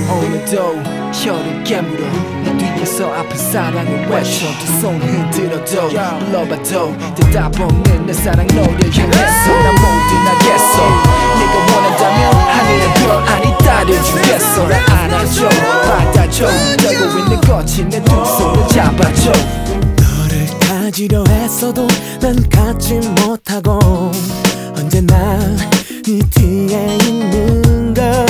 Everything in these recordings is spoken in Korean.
오늘도 혀를 깨물어 내 뒤에서 아픈 사랑을 외쳐 두 손 흔들어도 불러봐도 대답 없는 내 사랑 너를 향해서 난 모든 알겠어. 네가 원한다면 하늘의 별 아니 따려주겠어. 날 안아줘 받아줘 떨고 있는 거친 내 두 손을 잡아줘. 너를 가지려 했어도 난 갖지 못하고 언제나 네 뒤에 있는 걸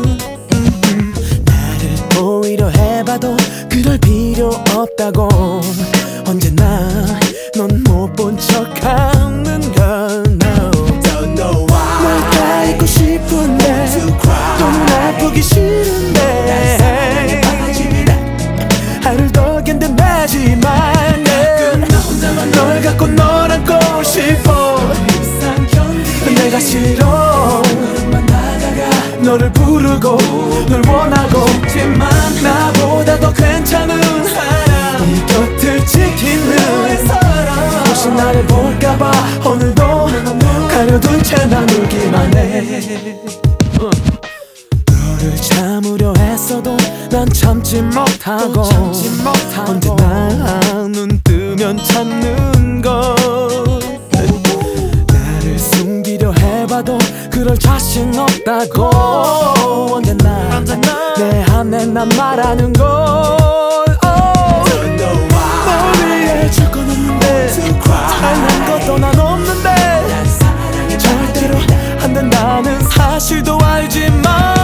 나를 보이려 해봐도 그럴 필요 없다고 언제나 넌 못 본 척하는 걸 no. Don't know why 널 다 잊고 싶은데 너무 아프기 싫은데 하루를 더 견뎌내지만 널 갖고 널 안고 싶어 내가 싫어 너를 부르고 널 원하고 싶지만 나보다 더 괜찮은 사람 네 곁을 지키는 혹시 나를 볼까봐 오늘도 가려둔 채 난 울기만 해 너를 참으려 했어도 난 참지 못하고 언제나 눈 뜨면 찾는 걸 나를 숨기려 해봐도 그럴 자신 없다고 언제나 내 안에 난 말하는 걸 널 위해 줄 건 없는데 잘난 것도 난 없는데 절대로 안 된다는 사실도 알지만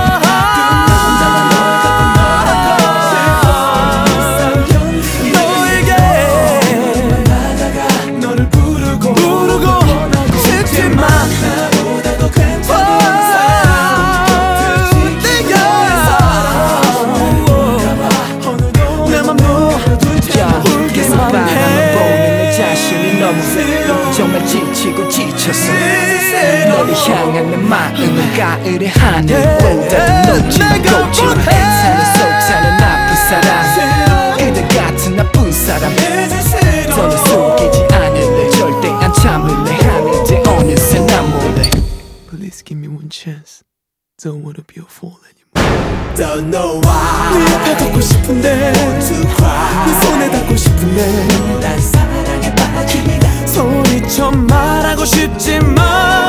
정말 지치고 지쳤어. 너를 향한 내 마음은 가을의 하늘보다 높지만 곱지만 애타는 속사는 아픈 사람 그대 같은 나쁜 사람 너는 속이지 않을래 절대 안 참을래 하는데 어느새 난 몰래 Please give me one chance Don't wanna be a fool anymore Don't know why 네 옆에 걷고 싶은데 네 손에 닿고 싶은데 난 사랑에 빠집니다 소리쳐 말하고 싶지만